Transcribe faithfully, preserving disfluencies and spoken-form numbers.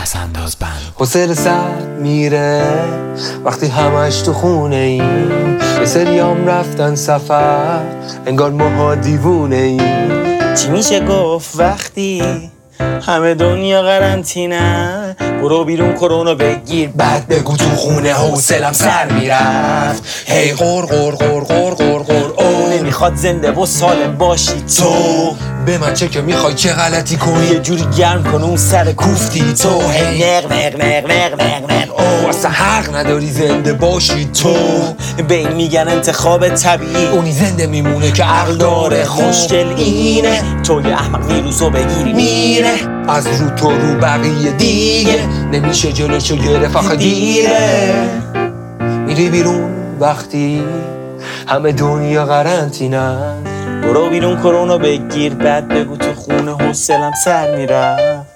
پس انداز بند. حوصله سر میره وقتی همش تو خونه ایم، یه سریام رفتن سفر انگار ماها دیوونه ایم. چی میشه گفت وقتی همه دنیا قرنطینه؟ برو بیرون کرونا بگیر بعد بگو تو خونه حوصلم سر میرفت. هی غور غور غور غور غور غور او نمیخواد زنده و سالم باشی تو. به من چه که میخوای چه غلطی کنی، یه جوری گرم کن اون سر کوفتی تو. هی نق نق نق نق نق نق او واسه حق نداری زنده باشی تو. به این میگن انتخاب طبیعی، اونی زنده میمونه که عقل داره. خوشگل اینه تو یه احمق ویروسو بگیری میره از رو تو رو بقیه دیگه نمیشه جلوشو گرفت آخه دیره. میری بیرون وقتی همه دنیا قرنطینه‌ن، برو بیرون کرونا بگیر بعد بگو تو خونه حوصلم سر میره.